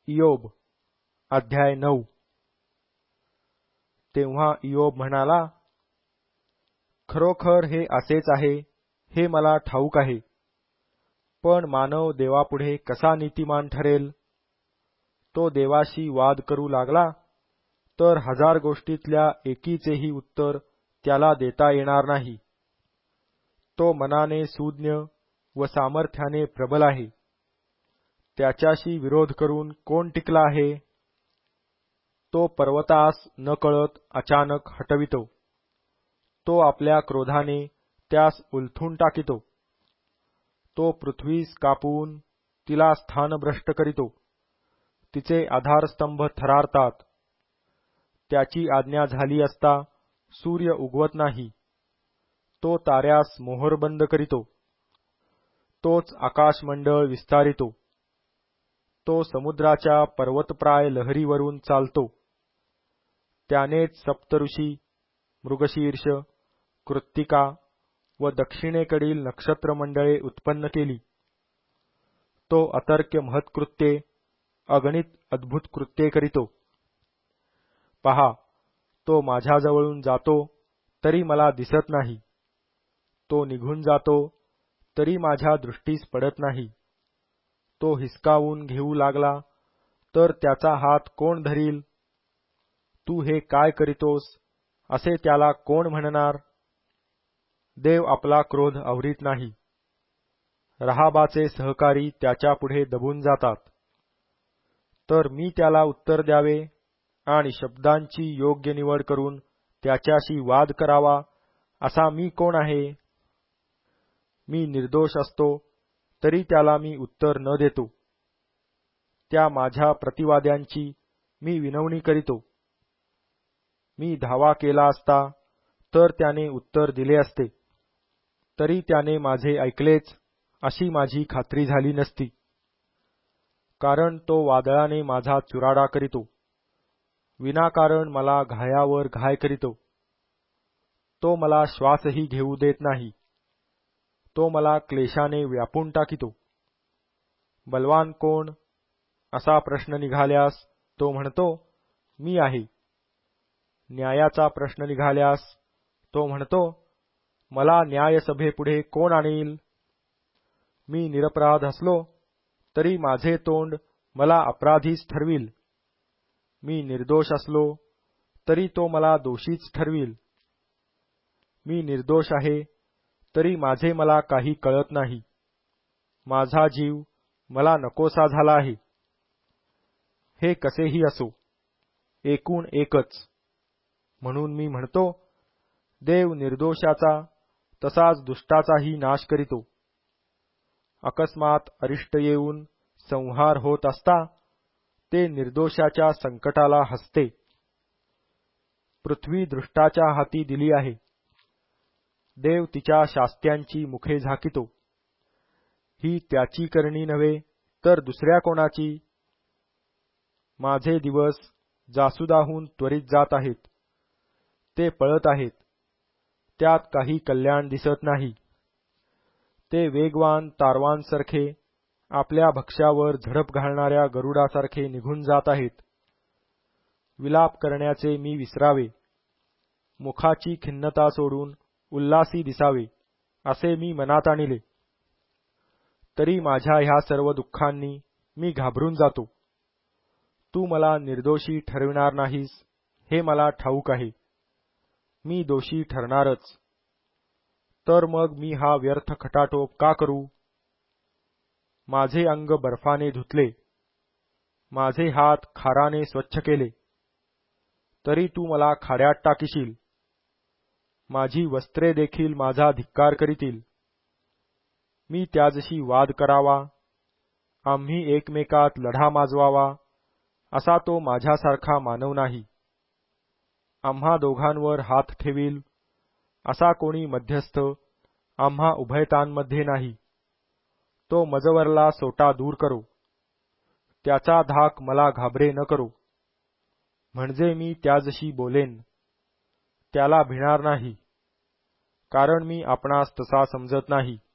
इयोब अध्याय 9। तेव्हा इयोब म्हणाला, खरोखर हे असेच आहे, हे मला ठाऊक आहे. पण मानव देवापुढे कसा नीतिमान ठरेल? तो देवाशी वाद करू लागला तर 1000 गोष्टीतल्या एकीचेही उत्तर त्याला देता येणार नाही. तो मनाने सुज्ञ व सामर्थ्याने प्रबल आहे. त्याच्याशी विरोध करून कोण टिकला आहे? तो पर्वतास नकळत अचानक हटवितो. तो आपल्या क्रोधाने त्यास उलथून टाकितो. तो पृथ्वीस कापून तिला स्थानभ्रष्ट करीतो. तिचे आधारस्तंभ थरारतात. त्याची आज्ञा झाली असता सूर्य उगवत नाही. तो ताऱ्यास मोहरबंद करीतो. तोच आकाशमंडळ विस्तारितो. तो समुद्राच्या पर्वतप्राय लहरीवरून चालतो. त्यानेच सप्तऋषी, मृगशीर्ष, कृत्तिका व दक्षिणेकडील नक्षत्रमंडळे उत्पन्न केली. तो अतर्क्य महत्कृत्ये, अगणित अद्भुत कृत्ये करीतो. पहा, तो माझ्याजवळून जातो तरी मला दिसत नाही. तो निघून जातो तरी माझ्या दृष्टीस पडत नाही. तो हिसकावून घेऊ लागला तर त्याचा हात कोण धरील? तू हे काय करीतोस असे त्याला कोण म्हणणार? देव आपला क्रोध आवरीत नाही. राहाबाचे सहकारी त्याच्यापुढे दबून जातात. तर मी त्याला उत्तर द्यावे आणि शब्दांची योग्य निवड करून त्याच्याशी वाद करावा असा मी कोण आहे? मी निर्दोष असतो तरी त्याला मी उत्तर न देतो. त्या माझ्या प्रतिवाद्यांची मी विनवणी करीतो. मी धावा केला असता तर त्याने उत्तर दिले असते, तरी त्याने माझे ऐकलेच अशी माझी खात्री झाली नसती. कारण तो वादळाने माझा चुराडा करीतो. विनाकारण मला घायावर घाय करीतो. तो मला श्वासही घेऊ देत नाही. तो मला क्लेशाने व्यापून टाकितो. बलवान कोण असा प्रश्न निघाल्यास तो म्हणतो, मी आहे. न्यायाचा प्रश्न निघाल्यास तो म्हणतो, मला न्यायसभेपुढे कोण आणील? मी निरपराध असलो तरी माझे तोंड मला अपराधीच ठरविल. मी निर्दोष असलो तरी तो मला दोषीच ठरविल. मी निर्दोष आहे तरी माझे मला काही कळत नाही. माझा जीव मला नकोसा झाला आहे. हे कसेही असो, एकूण एकच. म्हणून मी म्हणतो, देव निर्दोषाचा तसाच दुष्टाचाही नाश करीतो. अकस्मात अरिष्ट येऊन संहार होत असता ते निर्दोषाच्या संकटाला हसते. पृथ्वी दृष्टाच्या हाती दिली आहे. देव तिच्या शास्त्यांची मुखे झाकितो. ही त्याची करणी नव्हे तर दुसऱ्या कोणाची? माझे दिवस जासुदाहून त्वरित जात आहेत. ते पळत आहेत. त्यात काही कल्याण दिसत नाही. ते वेगवान तारवांसारखे, आपल्या भक्ष्यावर झडप घालणाऱ्या गरुडासारखे निघून जात आहेत. विलाप करण्याचे मी विसरावे, मुखाची खिन्नता सोडून उल्हासी दिसावे असे मी मनात आणिले. तरी माझ्या ह्या सर्व दुःखांनी मी घाबरून जातो. तू मला निर्दोषी ठरविणार नाहीस हे मला ठाऊक आहे. मी दोषी ठरणारच. तर मग मी हा व्यर्थ खटाटोप का करू? माझे अंग बर्फाने धुतले, माझे हात खाराने स्वच्छ केले, तरी तू मला खाड्यात टाकीशील. माझी वस्त्रे देखील माझा धिक्कार करीतील. मी त्याजशी वाद करावा, आम्ही एकमेकात लढा माजवावा असा तो माझ्यासारखा मानव नाही. आम्हा दोघांवर हात ठेवील असा कोणी मध्यस्थ आम्हा उभयतांमध्ये नाही. तो मजवरला सोटा दूर करो. त्याचा धाक मला घाबरे न करो. म्हणजे मी त्याजशी बोलेन. त्याला भिणार नाही, कारण मी आपणास तसा समजत नाही.